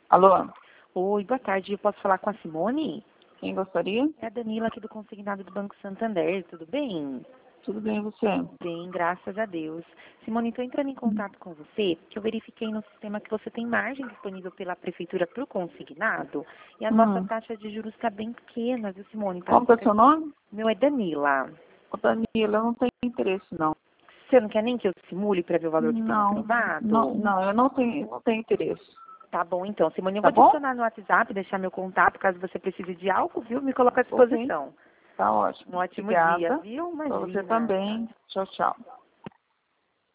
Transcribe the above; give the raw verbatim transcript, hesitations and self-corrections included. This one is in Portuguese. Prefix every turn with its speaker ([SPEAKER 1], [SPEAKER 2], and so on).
[SPEAKER 1] Alô?
[SPEAKER 2] Oi, boa tarde. Eu posso falar com a Simone?
[SPEAKER 1] Quem gostaria?
[SPEAKER 2] É a Danila aqui do Consignado do Banco Santander. Tudo bem?
[SPEAKER 1] Tudo bem, você?
[SPEAKER 2] Bem, graças a Deus. Simone, estou entrando em contato com você, porque eu verifiquei no sistema que você tem margem disponível pela Prefeitura para o consignado e a nossa
[SPEAKER 1] Hum.
[SPEAKER 2] taxa de juros está bem pequena, viu, Simone? Tá
[SPEAKER 1] Qual que é o
[SPEAKER 2] cerca
[SPEAKER 1] seu
[SPEAKER 2] de-
[SPEAKER 1] nome?
[SPEAKER 2] Meu é Danila.
[SPEAKER 1] Ô, Danila, eu não tenho interesse, não.
[SPEAKER 2] Você não quer nem que eu simule para ver o valor que tem
[SPEAKER 1] Não, não,
[SPEAKER 2] aprovado?
[SPEAKER 1] não, eu não tenho, não tenho interesse.
[SPEAKER 2] Tá bom, então. Simone, eu
[SPEAKER 1] Tá
[SPEAKER 2] vou te
[SPEAKER 1] bom?
[SPEAKER 2] adicionar no WhatsApp, deixar meu contato, caso você precise de algo, viu? Me coloca à
[SPEAKER 1] Ok,
[SPEAKER 2] disposição.
[SPEAKER 1] tá
[SPEAKER 2] Um
[SPEAKER 1] ótimo.
[SPEAKER 2] ótimo dia,
[SPEAKER 1] Obrigada.
[SPEAKER 2] viu?
[SPEAKER 1] Pra você
[SPEAKER 2] Imagina.
[SPEAKER 1] também. Tchau, tchau.